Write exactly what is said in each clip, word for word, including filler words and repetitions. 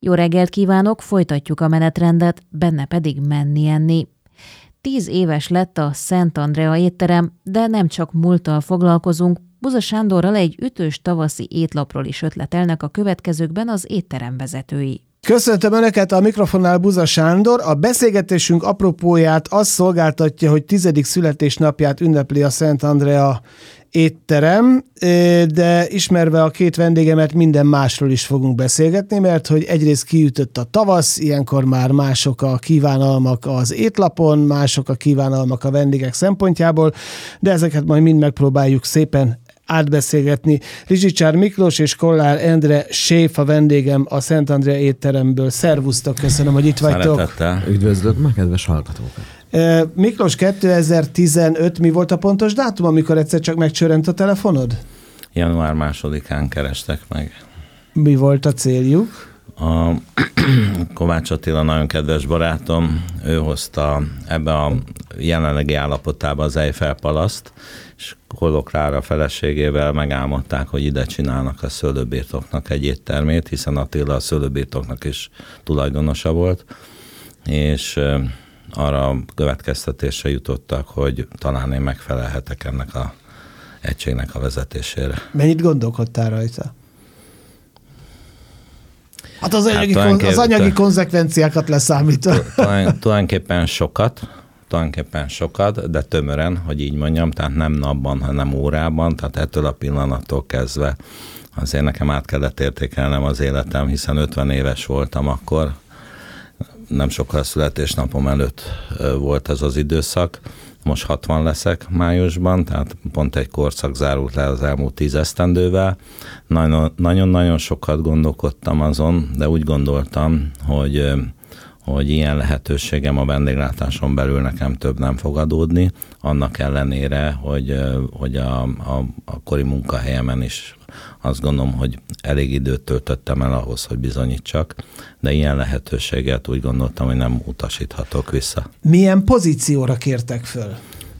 Jó reggelt kívánok, folytatjuk a menetrendet, benne pedig menni-enni. Tíz éves lett a Szent Andrea étterem, de nem csak múlttal foglalkozunk, Buza Sándorral egy ütős tavaszi étlapról is ötletelnek a következőkben az étterem vezetői. Köszöntöm Önöket, a mikrofonnál Buza Sándor. A beszélgetésünk apropóját az szolgáltatja, hogy tizedik születésnapját ünnepli a Szent Andrea étterem, de ismerve a két vendégemet minden másról is fogunk beszélgetni, mert hogy egyrészt kiütött a tavasz, ilyenkor már mások a kívánalmak az étlapon, mások a kívánalmak a vendégek szempontjából, de ezeket majd mind megpróbáljuk szépen átbeszélgetni. Rizsicsár Miklós és Kollár Endre séf a vendégem a Szent Andrea étteremből. Szervusztok, köszönöm, hogy itt vagytok. Szeretettel. Üdvözlök meg, kedves hallgatókat. Miklós, kétezer-tizenöt, mi volt a pontos dátum, amikor egyszer csak megcsörrent a telefonod? január másodikán kerestek meg. Mi volt a céljuk? A Kovács Attila nagyon kedves barátom, ő hozta ebbe a jelenlegi állapotába az Eiffel Palaszt, és Kolokrára feleségével megálmodták, hogy ide csinálnak a szőlőbirtoknak egy éttermét, hiszen Attila a szőlőbirtoknak is tulajdonosa volt, és arra a következtetésre jutottak, hogy talán én megfelelhetek ennek a egységnek a vezetésére. Mennyit gondolkodtál rajta? Hát az anyagi, hát kon- az anyagi konzekvenciákat leszámítva. Tulajdonképpen sokat, tulajdonképpen sokat, de tömören, hogy így mondjam, tehát nem napban, hanem órában, tehát ettől a pillanattól kezdve azért nekem át kellett értékelnem az életem, hiszen ötven éves voltam akkor, nem sokkal a születésnapom előtt volt ez az időszak, most hatvan leszek májusban, tehát pont egy korszak zárult le az elmúlt tíz esztendővel. Nagyon-nagyon sokat gondolkodtam azon, de úgy gondoltam, hogy, hogy ilyen lehetőségem a vendéglátáson belül nekem több nem fog adódni, annak ellenére, hogy, hogy a, a, a kori munkahelyemen is azt gondolom, hogy elég időt töltöttem el ahhoz, hogy bizonyítsak, de ilyen lehetőséget úgy gondoltam, hogy nem utasíthatok vissza. Milyen pozícióra kértek föl?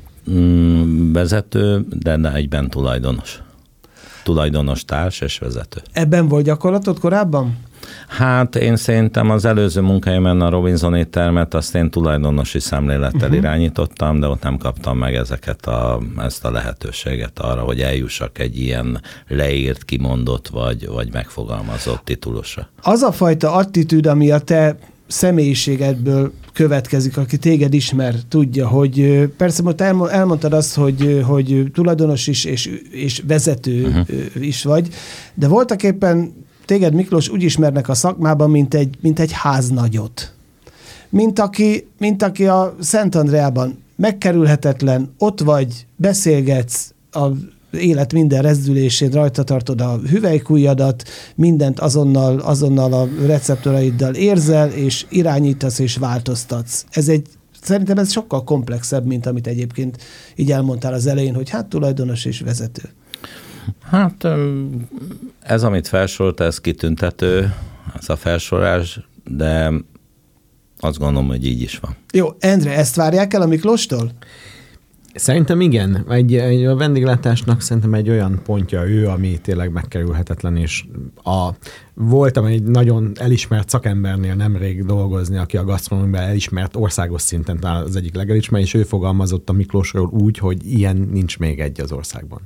Mm, vezető, de, de egyben tulajdonos. Tulajdonos, társ és vezető. Ebben volt gyakorlatod korábban? Hát én szerintem az előző munkáimban a Robinson éttermet azt én tulajdonosi szemlélettel uh-huh. irányítottam, de ott nem kaptam meg ezeket a, ezt a lehetőséget arra, hogy eljussak egy ilyen leírt, kimondott vagy, vagy megfogalmazott titulusra. Az a fajta attitűd, ami a te személyiségedből következik, aki téged ismer, tudja, hogy persze most elmondtad azt, hogy, hogy tulajdonos is és, és vezető uh-huh. is vagy, de voltak éppen téged, Miklós, úgy ismernek a szakmában, mint egy, mint egy háznagyot. Mint aki, mint aki a Szent Andreában megkerülhetetlen, ott vagy, beszélgetsz, az élet minden rezdülésén, rajta tartod a hüvelykujjadat, mindent azonnal, azonnal a receptoraiddal érzel, és irányítasz és változtatsz. Ez egy, szerintem ez sokkal komplexebb, mint amit egyébként így elmondtál az elején, hogy hát tulajdonos és vezető. Hát ez, amit felsorolt, ez kitüntető, ez a felsorolás, de azt gondolom, hogy így is van. Jó, Endre, ezt várják el a Miklóstól? Szerintem igen. Egy, egy, a vendéglátásnak szerintem egy olyan pontja ő, ami tényleg megkerülhetetlen, és a, voltam egy nagyon elismert szakembernél nemrég dolgozni, aki a gasztronómiában elismert országos szinten talán az egyik legelismert, és ő fogalmazott a Miklósról úgy, hogy ilyen nincs még egy az országban.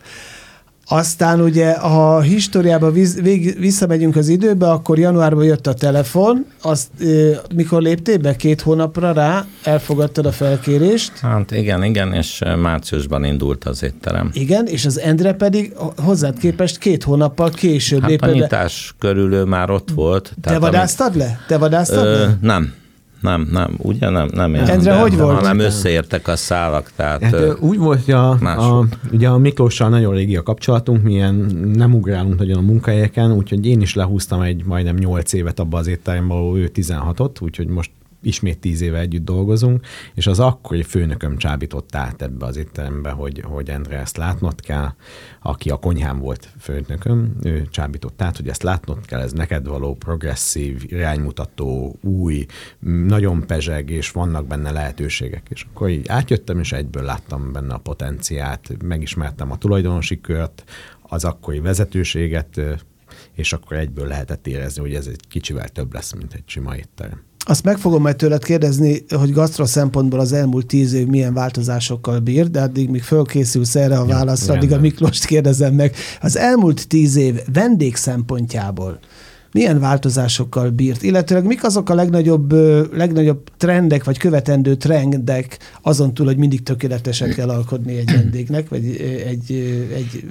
Aztán ugye, ha a históriába visz, vég, visszamegyünk az időbe, akkor januárban jött a telefon, azt e, mikor léptél be? Két hónapra rá elfogadtad a felkérést? Hát igen, igen, és márciusban indult az étterem. Igen, és az Endre pedig hozzád képest két hónappal később hát lépett be. Hát a nyitás körül ő már ott volt. Te vadásztad amit... le? Te vadásztad Ö, le? Nem. Nem, nem, ugye nem, nem én. Endre, hogy volt? Hanem összeértek a szálak, tehát hát, úgy volt, hogy a, a, ugye a Miklóssal nagyon régi a kapcsolatunk, milyen nem ugrálunk nagyon a munkahelyeken, úgyhogy én is lehúztam egy majdnem nyolc évet abba az étteremben, ahol ő tizenhatot, úgyhogy most ismét tíz éve együtt dolgozunk, és az akkori főnököm csábított át ebbe az étterembe, hogy, hogy Endre, ezt látnod kell, aki a konyhán volt főnököm, ő csábított át, hogy ezt látnod kell, ez neked való, progresszív, iránymutató, új, nagyon pezseg, és vannak benne lehetőségek. És akkor így átjöttem, és egyből láttam benne a potenciát, megismertem a tulajdonosi kört, az akkori vezetőséget, és akkor egyből lehetett érezni, hogy ez egy kicsivel több lesz, mint egy sima étterem. Azt meg fogom majd tőled kérdezni, hogy gasztro szempontból az elmúlt tíz év milyen változásokkal bír, de addig még fölkészülsz erre a válaszra, ja, addig a Miklóst kérdezem meg. Az elmúlt tíz év vendég szempontjából milyen változásokkal bírt, illetőleg mik azok a legnagyobb, legnagyobb trendek, vagy követendő trendek azon túl, hogy mindig tökéletesen kell alkotni egy vendégnek, vagy egy, egy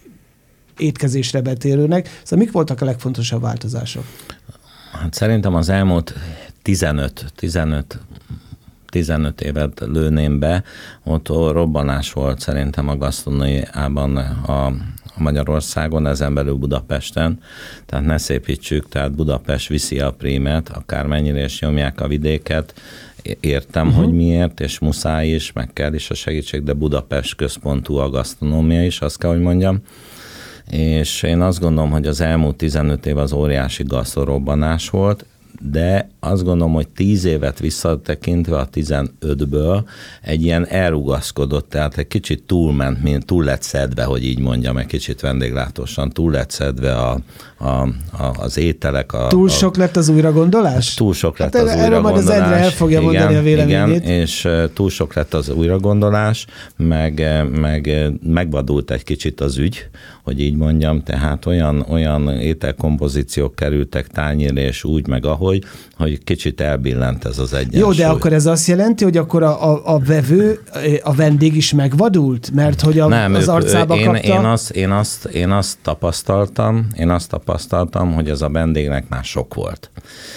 étkezésre betérőnek. Szóval mik voltak a legfontosabb változások? Hát szerintem az elmúlt tizenöt, tizenöt, tizenöt évet lőném be, ott robbanás volt szerintem a gasztronómiában a Magyarországon, ezen belül Budapesten, tehát ne szépítsük, tehát Budapest viszi a prímet, akármennyire is nyomják a vidéket, értem, uh-huh. hogy miért, és muszáj is, meg kell is a segítség, de Budapest központú a gasztronómia is, azt kell, hogy mondjam. És én azt gondolom, hogy az elmúlt tizenöt év az óriási gasztrorobbanás volt, de azt gondolom, hogy tíz évet visszatekintve a tizenötből egy ilyen elrugaszkodott, tehát egy kicsit túlment, mint túl lett szedve, hogy így mondjam, egy kicsit vendéglátósan, túl lett szedve a, a, a, az ételek. A, túl sok lett az újragondolás? Túl sok lett hát az újragondolás. Erről majd az Endre el fogja igen, mondani a véleményét. Igen, és túl sok lett az újragondolás, meg, meg megvadult egy kicsit az ügy, hogy így mondjam, tehát olyan, olyan ételkompozíciók kerültek tányérra és úgy, meg ahogy, hogy kicsit elbillent ez az egyensúly. Jó, de akkor ez azt jelenti, hogy akkor a, a, a vevő, a vendég is megvadult? Mert hogy a, Nem, az arcába én, kapta? Én azt, én, azt, én azt tapasztaltam, én azt tapasztaltam, hogy ez a vendégnek már sok volt.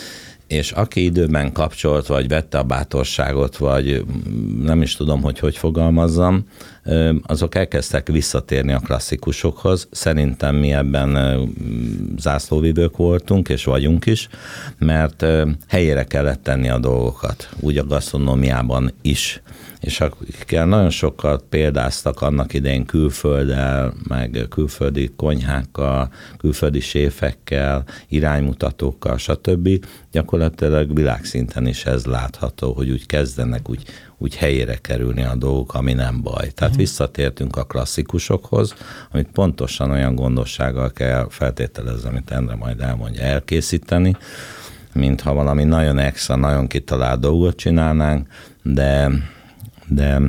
És aki időben kapcsolt, vagy vette a bátorságot, vagy nem is tudom, hogy hogy fogalmazzam, azok elkezdtek visszatérni a klasszikusokhoz. Szerintem mi ebben zászlóvivők voltunk, és vagyunk is, mert helyére kellett tenni a dolgokat, úgy a gasztronómiában is. És akikkel nagyon sokat példáztak annak idején külfölddel, meg külföldi konyhákkal, külföldi séfekkel, iránymutatókkal, stb. Gyakorlatilag világszinten is ez látható, hogy úgy kezdenek úgy, úgy helyére kerülni a dolgok, ami nem baj. Tehát uh-huh. visszatértünk a klasszikusokhoz, amit pontosan olyan gondossággal kell feltételezni, amit Endre majd elmondja, elkészíteni, mintha valami nagyon extra, nagyon kitalált dolgot csinálnánk, de de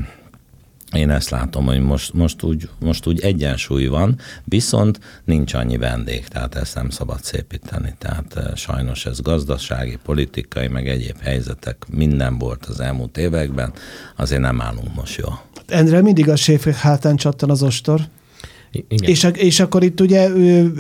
én ezt látom, hogy most, most, úgy, most úgy egyensúly van, viszont nincs annyi vendég, tehát ezt nem szabad szépíteni. Tehát sajnos ez gazdasági, politikai, meg egyéb helyzetek minden volt az elmúlt években, azért nem állunk most jól. Endre, mindig a séfek hátán csattan az ostor. Igen. És, és akkor itt ugye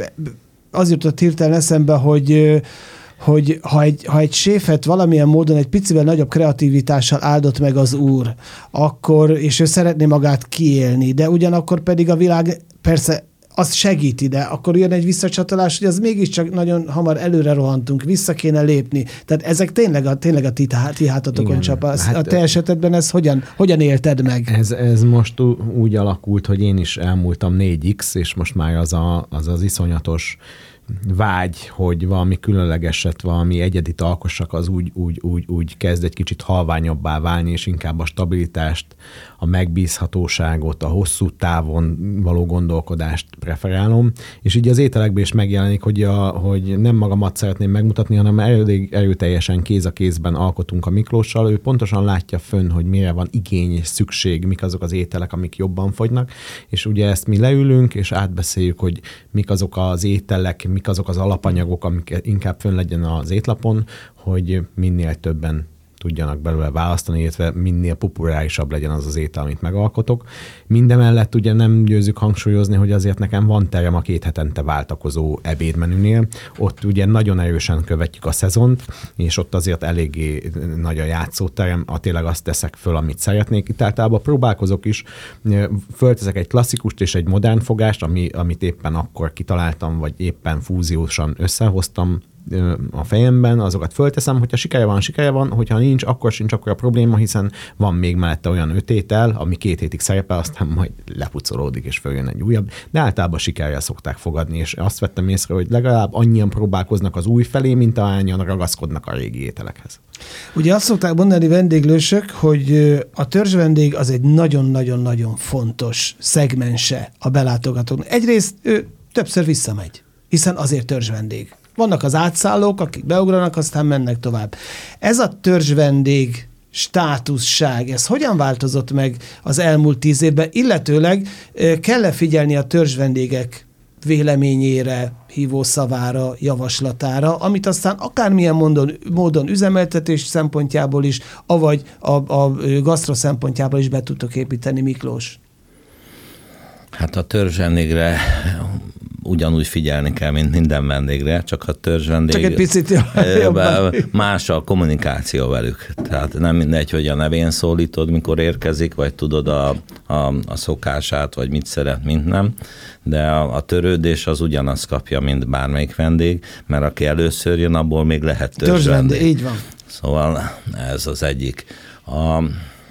az jutott hirtelen eszembe, hogy hogy ha egy, ha egy séfet valamilyen módon egy picivel nagyobb kreativitással áldott meg az úr, akkor, és ő szeretné magát kiélni, de ugyanakkor pedig a világ persze azt segíti, de akkor jön egy visszacsatolás, hogy az mégiscsak nagyon hamar előre rohantunk, vissza kéne lépni. Tehát ezek tényleg a, tényleg a ti, ti hátotokon csap. Hát, a te esetedben ez hogyan, hogyan élted meg? Ez, ez most úgy alakult, hogy én is elmúltam négy x, és most már az a, az, az iszonyatos vágy, hogy valami különlegeset, valami egyedit alkossak, az úgy, úgy, úgy, úgy kezd egy kicsit halványabbá válni, és inkább a stabilitást, a megbízhatóságot, a hosszú távon való gondolkodást preferálom, és így az ételekben is megjelenik, hogy, a, hogy nem magamat szeretném megmutatni, hanem elég erőteljesen kéz a kézben alkotunk a Miklóssal, ő pontosan látja fönn, hogy mire van igény és szükség, mik azok az ételek, amik jobban fogynak, és ugye ezt mi leülünk, és átbeszéljük, hogy mik azok az ételek, mik azok az alapanyagok, amik inkább fönn legyen az étlapon, hogy minél többen tudjanak belőle választani, illetve minél populárisabb legyen az az étel, amit megalkotok. Mindemellett ugye nem győzzük hangsúlyozni, hogy azért nekem van terem a két hetente váltakozó ebédmenünél. Ott ugye nagyon erősen követjük a szezont, és ott azért eléggé nagy a játszóterem, a tényleg azt teszek föl, amit szeretnék. Itt általában próbálkozok is, fölteszek egy klasszikust és egy modern fogást, ami, amit éppen akkor kitaláltam, vagy éppen fúziósan összehoztam a fejemben, azokat fölteszem, hogyha sikere van, sikere van, hogyha nincs, akkor sincs akkor a probléma, hiszen van még mellette olyan öt étel, ami két hétig szerepel, aztán majd lepucolódik, és följön egy újabb, de általában sikerrel szokták fogadni, és azt vettem észre, hogy legalább annyian próbálkoznak az új felé, mint ahányan ragaszkodnak a régi ételekhez. Ugye azt szokták mondani vendéglősök, hogy a törzsvendég az egy nagyon-nagyon-nagyon fontos szegmense a belátogatóknak. Egyrészt ő többször visszamegy. hiszen azért törzsvendég. Vannak az átszállók, akik beugranak, aztán mennek tovább. Ez a törzsvendég státuszság, ez hogyan változott meg az elmúlt tíz évben, illetőleg kell-e figyelni a törzsvendégek véleményére, hívószavára, javaslatára, amit aztán akármilyen módon, módon üzemeltetés szempontjából is, avagy a, a gasztro szempontjából is be tudtok építeni, Miklós? Hát a törzsvendégre ugyanúgy figyelni kell, mint minden vendégre, csak a törzsvendég... Csak egy picit jobban. Más a kommunikáció velük. Tehát nem mindegy, hogy a nevén szólítod, mikor érkezik, vagy tudod a, a, a szokását, vagy mit szeret, mint nem. De a, a törődés az ugyanazt kapja, mint bármelyik vendég, mert aki először jön, abból még lehet törzsvendég. Törzsvendég, így van. Szóval ez az egyik. A...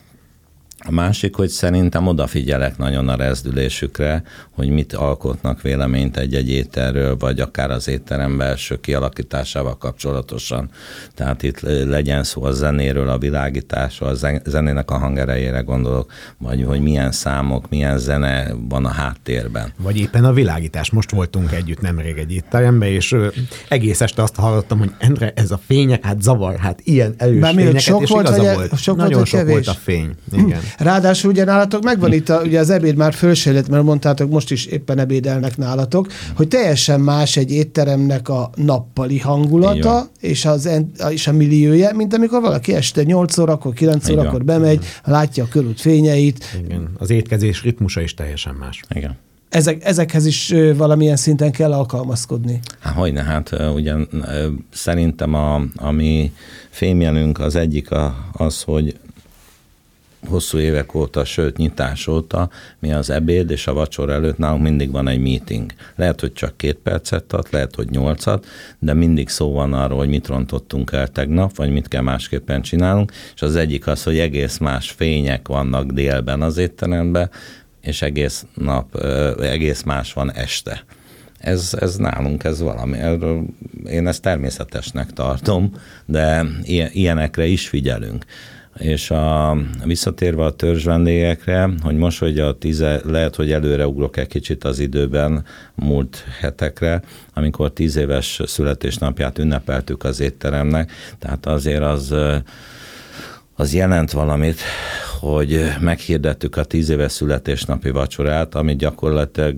A másik, hogy szerintem odafigyelek nagyon a rezdülésükre, hogy mit alkotnak véleményt egy-egy ételről, vagy akár az étterem belső kialakításával kapcsolatosan. Tehát itt legyen szó a zenéről, a világításról, a zenének a hangerejére gondolok, vagy hogy milyen számok, milyen zene van a háttérben. Vagy éppen a világítás. Most voltunk együtt nemrég egy étteremben, és egész este azt hallottam, hogy Endre, ez a fények, hát zavar, hát ilyen erős Bár fényeket, sok és volt, igaza vagy volt. sok Nagyon volt, sok kevés? volt a fény. Igen. Ráadásul ugye nálatok megvan itt, a, ugye az ebéd már fölsejlett, mert mondtátok, most is éppen ebédelnek nálatok, hogy teljesen más egy étteremnek a nappali hangulata, és, az, és a milliója, mint amikor valaki este nyolc órakor, kilenc órakor bemegy, látja a körút fényeit. Igen. Az étkezés ritmusa is teljesen más. Igen. Ezek, ezekhez is valamilyen szinten kell alkalmazkodni. Há, hogyne, hát ugyan szerintem a, a mi fémjelünk az egyik a, az, hogy hosszú évek óta, sőt nyitás óta, mi az ebéd és a vacsora előtt nálunk mindig van egy meeting. Lehet, hogy csak két percet tart, lehet, hogy nyolcat, de mindig szó van arról, hogy mit rontottunk el tegnap, vagy mit kell másképpen csinálunk, és az egyik az, hogy egész más fények vannak délben az étteremben, és egész nap, egész más van este. Ez, ez nálunk, ez valami. Erről én ezt természetesnek tartom, de ilyenekre is figyelünk. És a, visszatérve a törzsvendégekre, hogy most, hogy a tíze, lehet, hogy előreugrok egy kicsit az időben, múlt hetekre, amikor tíz éves születésnapját ünnepeltük az étteremnek, tehát azért az, az jelent valamit, hogy meghirdettük a tíz éves születésnapi vacsorát, ami gyakorlatilag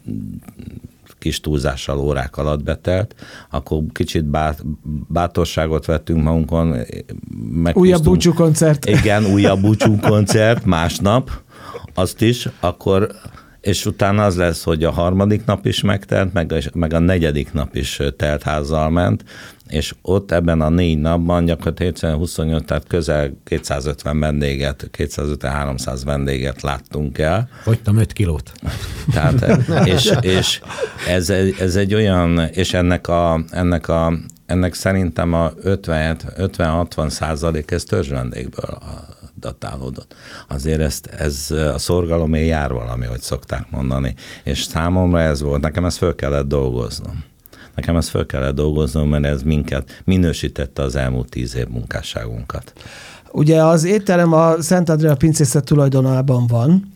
kis túlzással órák alatt betelt, akkor kicsit bát, bátorságot vettünk magunkon. Újabb búcsú koncert. Igen, újabb búcsú koncert másnap, azt is, akkor, és utána az lesz, hogy a harmadik nap is megtelt, meg, meg a negyedik nap is teltházzal ment, és ott ebben a négy napban gyakorlatilag huszonnyolc, tehát közel kétszázötven vendéget, kétszázötven-háromszáz vendéget láttunk el. Fogytam öt kilót. Tehát, és, és ez, ez egy olyan, és ennek a, ennek a, ennek szerintem a ötven-hatvan százalék ez törzsvendégből datálódott. Azért ezt, ez a szorgalomé jár valami, hogy szokták mondani. És számomra ez volt, nekem ezt föl kellett dolgoznom. Nekem ezt föl kellett dolgoznom, mert ez minket minősítette az elmúlt tíz év munkásságunkat. Ugye az étterem a Szent Andrea pincészet tulajdonában van.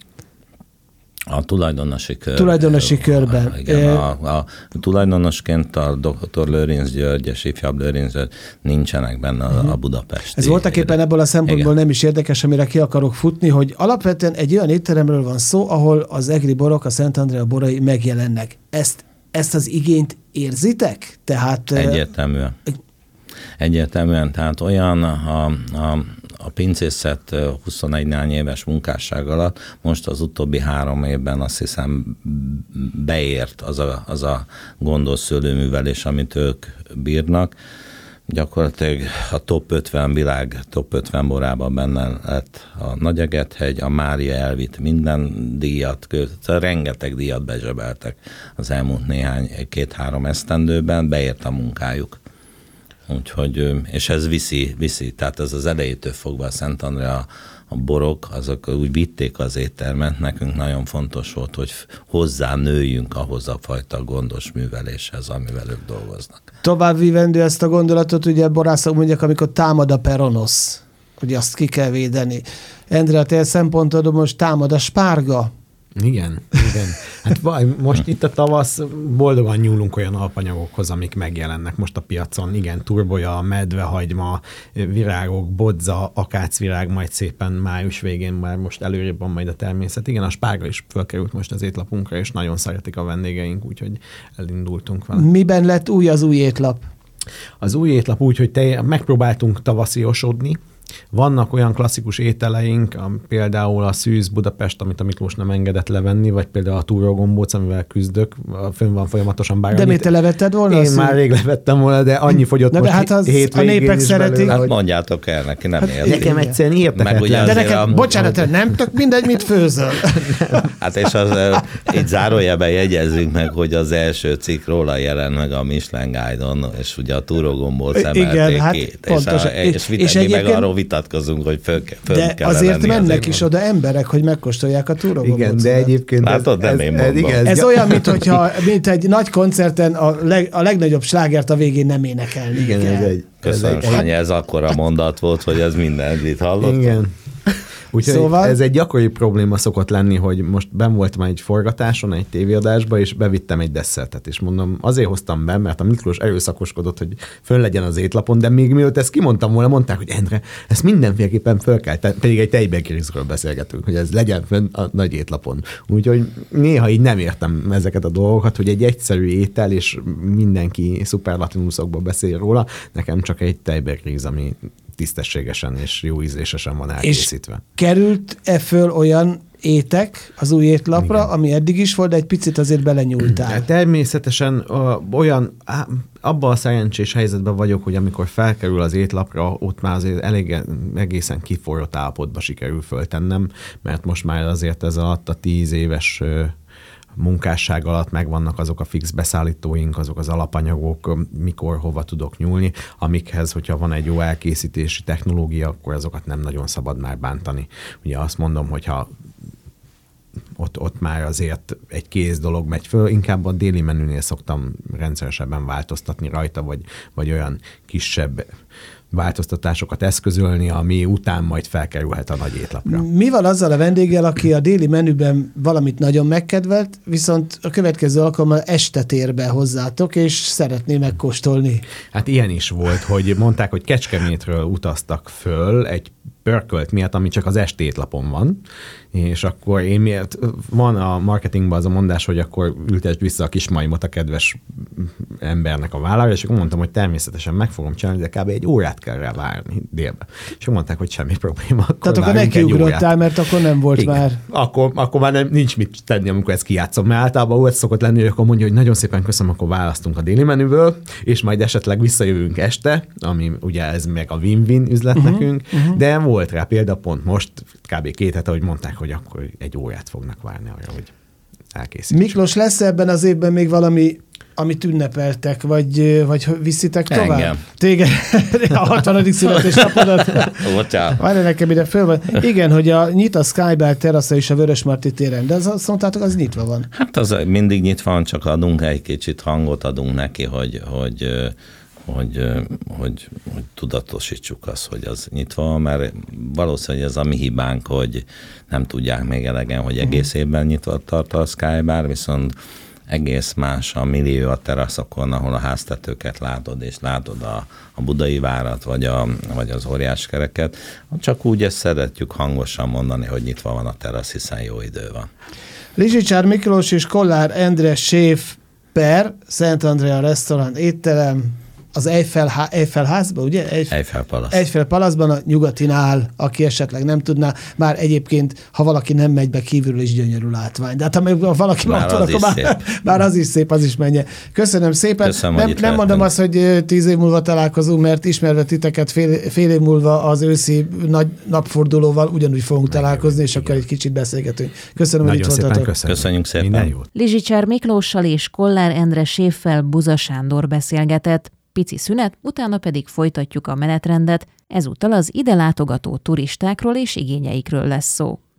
A tulajdonosi kör. Tulajdonosi körben. Igen, a, a tulajdonosként a doktor Lőrinc György és ifjabb Lőrinc György nincsenek benne a, a budapesti. Ez voltak éppen ebből a szempontból igen. Nem is érdekes, amire ki akarok futni, hogy alapvetően egy olyan étteremről van szó, ahol az egri borok, a Szent Andrea borai megjelennek. Ezt, ezt az igényt érzitek? Tehát, Egyértelműen. Egyértelműen, tehát olyan a, a, a pincészet huszonegy néhány éves munkásság alatt, most az utóbbi három évben azt hiszem beért az a, az a gondos szőlőművelés, amit ők bírnak. Gyakorlatilag a top ötven világ, top ötven borában benne lett a Nagyeget-hegy, a Mária elvitt minden díjat, rengeteg díjat bezsebeltek az elmúlt néhány, két-három esztendőben, beért a munkájuk. Úgyhogy, és ez viszi, viszi, tehát ez az elejétől fogva a Szent Andrea, a borok, azok úgy vitték az éttermet, nekünk nagyon fontos volt, hogy hozzá nőjünk ahhoz a fajta gondos műveléshez, amivel ők dolgoznak. Tovább vívendő ezt a gondolatot, ugye borászok mondják, amikor támad a peronosz, hogy azt ki kell védeni. Endre, a te szempontodon most támad a spárga, Igen, igen. Hát vaj, most itt a tavasz, boldogan nyúlunk olyan alapanyagokhoz, amik megjelennek most a piacon. Igen, turbolya, medvehagyma, virágok, bodza, akácvirág, majd szépen május végén már most előrébb van majd a természet. Igen, a spárga is fölkerült most az étlapunkra, és nagyon szeretik a vendégeink, úgyhogy elindultunk vele. Miben lett új az új étlap? Az új étlap úgy, hogy te, megpróbáltunk tavasziosodni. Vannak olyan klasszikus ételeink, például a szűz Budapest, amit a Miklós nem engedett levenni, vagy például a túrógombóc, amivel küzdök, fönn van folyamatosan. Bár de miért te levetted volna? Én már rég levettem volna, de annyi fogyott na, most hát az hétvégén a népek szeretik. Hát mondjátok el neki, nem hát érti. Nekem egyszerűen érthetetlen. De nekem, a... bocsánat, nem tök mindegy, mit főzöl. Hát és az, itt zárójelben jegyezzünk meg, hogy az első cikk róla jelent meg a Michelin Guide-on, és ugye a túrógombóc emelték hát két. És, a, és, és, és egyébként... meg arról vitatkozunk, hogy föl, föl de kell azért lenni mennek azért is van. oda emberek, hogy megkóstolják a túrógombócot. Igen, de egyébként... Látod, ez, nem én ez, mondom. igen, ez, ez olyan, mint hogyha mint egy nagy koncerten a, leg, a legnagyobb slágert a végén nem énekelni. Igen, kell. ez egy... Köszönöm, ez, Sanyi, ez akkora mondat volt, hogy ez minden itt hallottam. Igen. Úgyhogy szóval... ez egy gyakori probléma szokott lenni, hogy most benn voltam egy forgatáson, egy tévéadásba, és bevittem egy desszertet, és mondom, azért hoztam be, mert a Miklós erőszakoskodott, hogy fönn legyen az étlapon, de még mielőtt ezt kimondtam volna, mondták, hogy Endre, ezt mindenféleképpen föl kell, pedig egy tejbegérizről beszélgetünk, hogy ez legyen fönn a nagy étlapon. Úgyhogy néha így nem értem ezeket a dolgokat, hogy egy egyszerű étel, és mindenki szuperlatínuszokban beszél róla, nekem csak egy tejbegériz, ami tisztességesen és jó ízlésesen van elkészítve. És került-e föl olyan étek az új étlapra, igen, ami eddig is volt, de egy picit azért belenyúltál? Természetesen ö, olyan, á, abban a szerencsés helyzetben vagyok, hogy amikor felkerül az étlapra, ott már azért elég, egészen kiforrott állapotba sikerül föltennem, mert most már azért ez alatt a tíz éves ö, munkásság alatt megvannak azok a fix beszállítóink, azok az alapanyagok, mikor, hova tudok nyúlni, amikhez, hogyha van egy jó elkészítési technológia, akkor azokat nem nagyon szabad már bántani. Ugye azt mondom, hogyha ott, ott már azért egy kész dolog megy föl, inkább a déli menünél szoktam rendszeresebben változtatni rajta, vagy, vagy olyan kisebb változtatásokat eszközölni, ami után majd felkerülhet a nagy étlapra. Mi van azzal a vendéggel, aki a déli menüben valamit nagyon megkedvelt, viszont a következő alkalommal este tér be hozzátok, és szeretné megkóstolni? Hát ilyen is volt, hogy mondták, hogy Kecskemétről utaztak föl egy pörkölt miatt, ami csak az estétlapon van, és akkor én miért, van a marketingban az a mondás, hogy akkor ültesd vissza a kismajmot a kedves embernek a vállára, és akkor mondtam, hogy természetesen meg fogom csinálni, de kb. Egy órát kell rá várni délbe. És mondták, hogy semmi probléma. Akkor tehát akkor nekiugrottál, mert akkor nem volt igen. már. Akkor, akkor már nem, nincs mit tenni, amikor ezt kijátszom, mert általában úgy szokott lenni, hogy akkor mondja, hogy nagyon szépen köszönöm, akkor választunk a déli menüből, és majd esetleg visszajövünk este, ami ugye ez meg a win-win üzlet uh-huh, nekünk, uh-huh. de volt rá példa pont most, kb. két hete, hogy mondták, hogy akkor egy órát fognak várni arra, hogy elkészítsük. Miklós, lesz ebben az évben még valami, amit ünnepeltek, vagy, vagy viszitek tovább? Engem. Téged a hatvanadik születésnapodat. Bocsánat. Várj, nekem ide föl van. Igen, hogy a nyit a Sky Bar terasza és a Vörösmarty téren, de az, azt mondtátok, az nyitva van. Hát az mindig nyitva van, csak adunk egy kicsit hangot, adunk neki, hogy, hogy Hogy, hogy, hogy tudatosítsuk azt, hogy az nyitva van, mert valószínűleg ez a mi hibánk, hogy nem tudják még elegen, hogy egész évben nyitva tart a Sky Bar, viszont egész más a millió a teraszokon, ahol a háztetőket látod, és látod a, a Budai Várat, vagy, a, vagy az Óriáskereket. Csak úgy ezt szeretjük hangosan mondani, hogy nyitva van a terasz, hiszen jó idő van. Lizsicsár Miklós és Kollár Endre séf per Szent Andrea restaurant étterem, az Eiffel, Eiffel házban, ugye? Eiffel, Eiffel Palace. Eiffel Palace-ban a nyugatinál, aki esetleg nem tudná, már egyébként, ha valaki nem megy be kívülről, is gyönyörű látvány. De hát ha valaki már, van, akkor már, már az is szép, az is menje. Köszönöm szépen. Köszönöm, nem nem mondom azt, hogy tíz év múlva találkozunk, mert ismerve titeket fél, fél év múlva az őszi nagy napfordulóval ugyanúgy fogunk Meg találkozni, és igen. akkor egy kicsit beszélgetünk. Köszönöm, nagyon hogy itt voltatok. Köszönjük. Köszönjük szépen. Minden jót. Lizsicsár Miklóssal és Kollár Endre séffel Buza Sándor beszélgetett. Pici szünet, utána pedig folytatjuk a menetrendet, ezúttal az ide látogató turistákról és igényeikről lesz szó.